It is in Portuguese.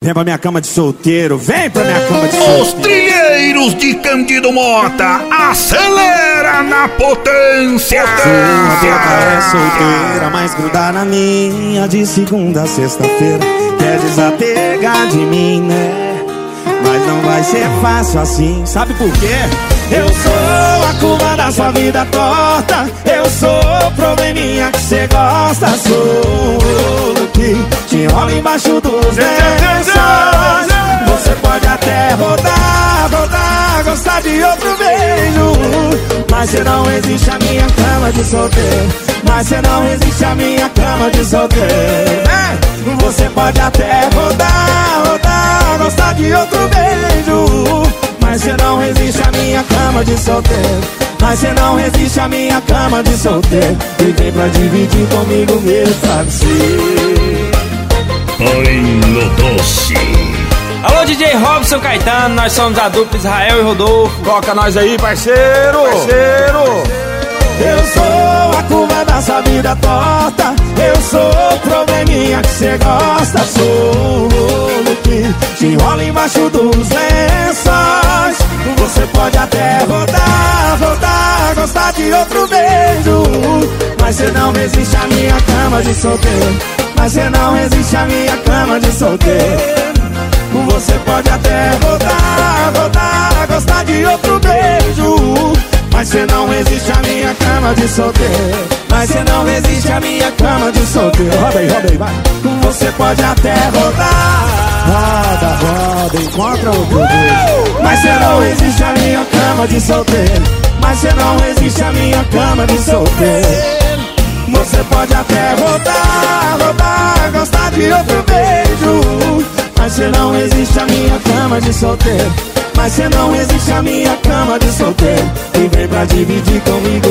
Vem pra minha cama de solteiro, vem pra minha cama de solteiro. Os trilheiros de Cândido Mota, acelera na potência. Sua boca é solteira, mas gruda na minha de segunda a sexta-feira. Quer desapegar de mim, né? Mas não vai ser fácil assim, sabe por quê? Eu sou a curva da sua vida torta. Eu sou o probleminha que cê gosta. Sou o que te enrola embaixo dos lençóis. Você pode até rodar, rodar, gostar de outro beijo, mas cê não resiste à minha cama de solteiro. Mas cê não resiste à minha cama de solteiro. Você pode até rodar, rodar, gostar de outro beijo, mas cê não resiste à minha cama de solteiro. Mas cê não resiste à minha cama de solteiro. E vem pra dividir comigo meu travesseiro. Oi, no doce. Alô, DJ Robson Caetano, nós somos a dupla Israel e Rodolfo. Toca nós aí, parceiro. Eu sou a curva da sua vida torta. Eu sou o probleminha que cê gosta. Sou o que te enrola embaixo dos lençóis. Você pode até rodar, rodar, gostar de outro beijo, mas cê não resiste à minha cama de solteiro. Mas cê não resiste à minha cama de solteiro. Você pode até rodar, rodar, gostar de outro beijo, mas cê não resiste à minha cama de solteiro. Mas cê não resiste à minha cama de solteiro. Roda aí, vai. Você pode até rodar, roda, roda, encontra outro beijo, mas cê não resiste à minha cama de solteiro. Mas cê não resiste à minha cama de solteiro. Você pode até rodar, rodar, gostar de outro beijo, mas cê não resiste à minha cama de solteiro. Mas cê não resiste à minha cama de solteiro. E vem pra dividir comigo